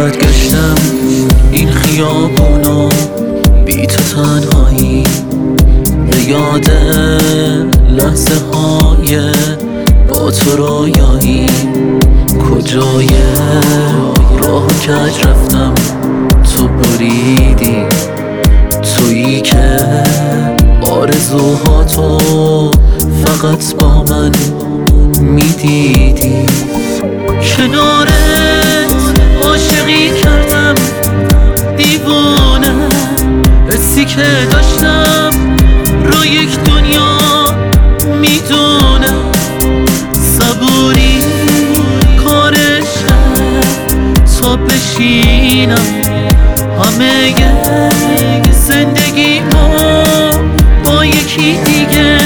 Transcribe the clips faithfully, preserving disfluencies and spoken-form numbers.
چقدر گشتم این خیابونا بی تو تنهایی، به یاد لحظه های با تو رویایی. کجای راه کج رفتم تو بریدی، تویی که آرزوهاتو فقط با من میدیدی. کنارت عاشقی کردم دیوونه، حسی که داشتم رو یک دنیا میدونه. صبوری کارشه تا بشینم همه زندگی ما با یکی دیگه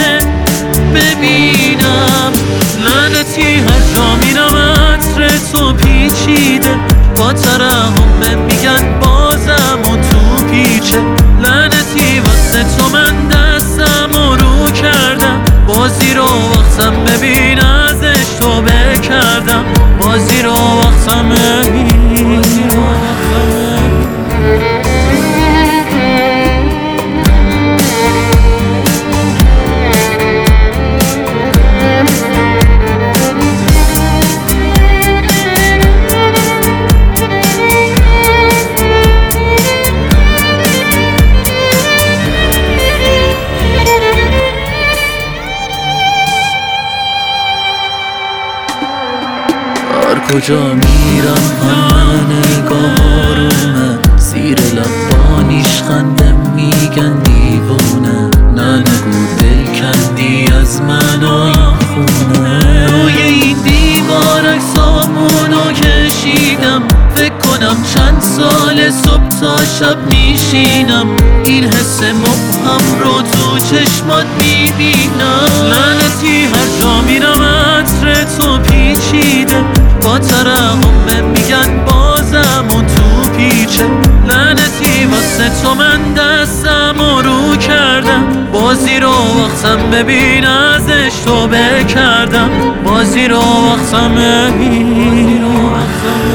ببینم. لعنتی هر جا میرم عطر تو پیچیده، با ترحم میگن بازم و تو پیچه. لعنتی واسه تو من دستم و رو کردم، بازی رو وقتم ببین ازش تو بکردم. بازی رو وقتم ببین کجا میرم همه نگاه آرومه، زیر لبانیش خنده میگن دیوونه. نه نگو دل کندی از من و این خونه، روی این دیوار عکسامونو کشیدم. فکر کنم چند سال صبح تا شب میشینم، این حس مبهم رو تو چشمات میبینم. لعنتی هر جا میرم عطر تو پیچیده، با ترحم میگن بازم و تو پیچه. لعنتی واسه تو من دستم و رو کردم، بازی رو وقتم ببین ازش تو بکردم. بازی رو وقتم ببین.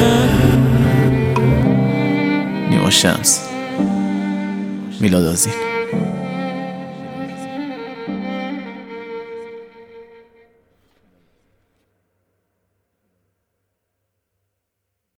نیما شمس، میلاد آذین.